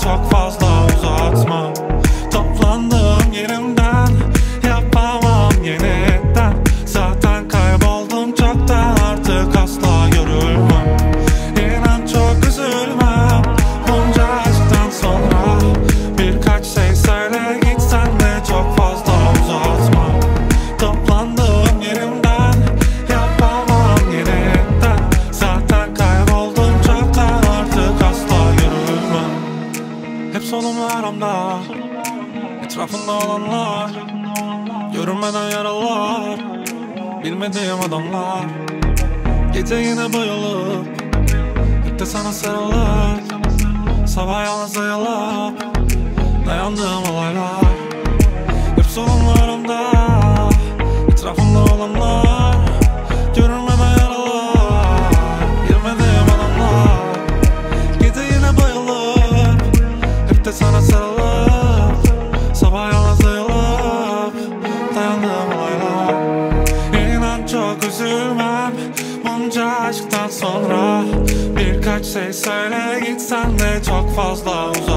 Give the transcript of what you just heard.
çok fazla uzatma. Toplandığım yerimden yapamam yeniden. Zaten kayboldum çoktan, artık asla görülmem. İnan çok üzülmem bunca aşktan sonra. Birkaç şey söyle gitsen de çok fazla uzatma. Toplandığım yerimden yapamam yeniden. Zaten kayboldum çoktan, artık asla görülmem. Hep solumlarımda, etrafında olanlar, görünmeden yaralar, bilmediğim adamlar. Gece yine bayılıp hep de sana sarılıp, sabah yalnız ayılıp dayandığım olaylar. Hep solumlarımda, etrafımda olanlar, görünmeden yaralar, bilmediğim adamlar. Gece yine bayılıp hep de sana sarılıp, sabah yalnız ayılıp dayandığım olaylar. İnan çok üzülmem bunca aşktan sonra. Birkaç şey söyle gitsen de çok fazla uzak.